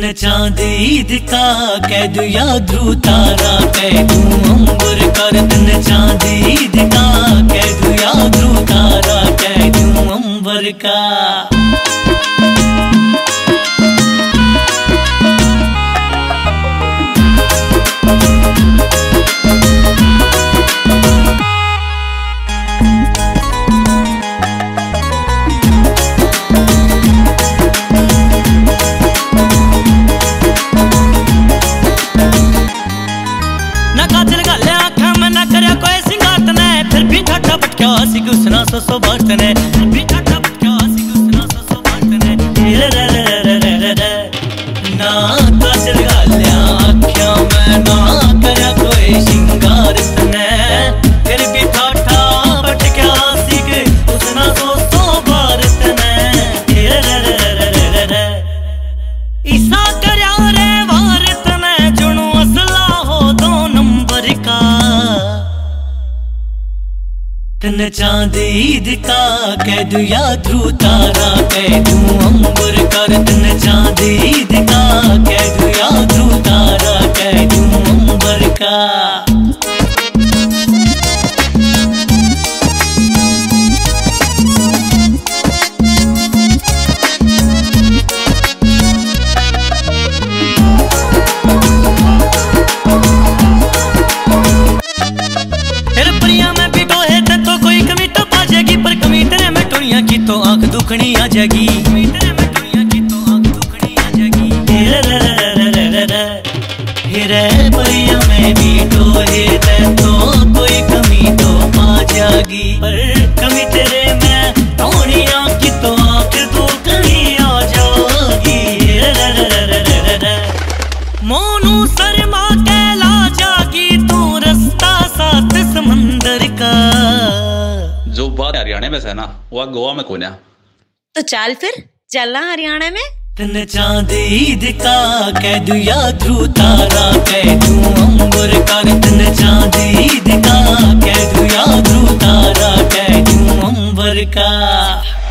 तन चांदी दिखा कह दू या ध्रुव तारा कह दू अंबर कर तन चांदी दिखा कह दू या ध्रुव तारा कह दू अंबर का। गुसना सो बरतने ना काजल गालिया आख्या मैं ना करया कोई शिंगार तने फिर भी ठाठा भटक्या सिग गुसना सो बरतने ईसा करया रे भारत में जुनू असला हो 2 नंबर का। तन चांदी दिखा कह दू या ध्रुव तारा कह दू अंबर कर तन चांदी दिखा कह दू या ध्रुव तारा कह दू अंबर का। की तो आंख दुखनी आ जाएगी हिरे परिया में भी टोहे तो कोई कमी तो पा जाएगी पर कमी तेरे में टोनिया की तो आंख दुखनी आ जाएगी। मोनू शर्मा कहला जागी तू रास्ता साथ समंदर का। जो बात हरियाणा में है ना वो गोवा में कोन्या तो चल फिर चलना हरियाणा में। तन चांदी दिखा कह दू या ध्रुव तारा कह दू अंबर कर तन चांदी दिखा कह दू या ध्रुव तारा कह दू अंबर का।